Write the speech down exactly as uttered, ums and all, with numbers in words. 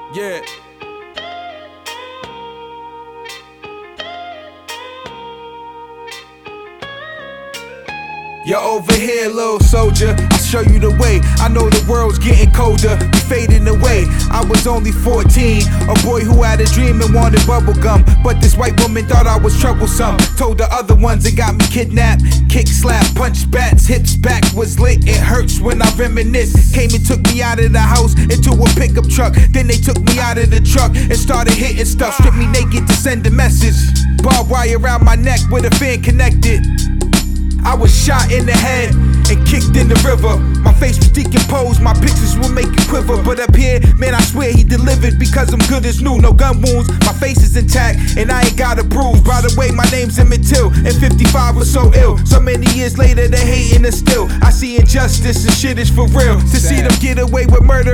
Yeah. You're over here, little soldier, I'll show you the way. I know the world's getting colder, we fading away. I was only fourteen, a boy who had a dream and wanted bubblegum. But this white woman thought I was troublesome. Told the other ones it got me kidnapped. Kick, slap, punch, bats, hips, back was lit. It hurts when I reminisce. Came and took me out of the house into a pickup truck. Then they took me out of the truck and started hitting stuff. Stripped me naked to send a message. Barbed wire around my neck with a fan connected. I was shot in the head and kicked in the river. My face was decomposed, my pictures will make you quiver. But up here, man, I swear he delivered because I'm good as new. No gun wounds, my face is intact and I ain't got a bruise. By the way, my name's Emmett Till and fifty-five was so ill. So many years later, they hating us still. I see injustice and shit is for real. To see them get away with murder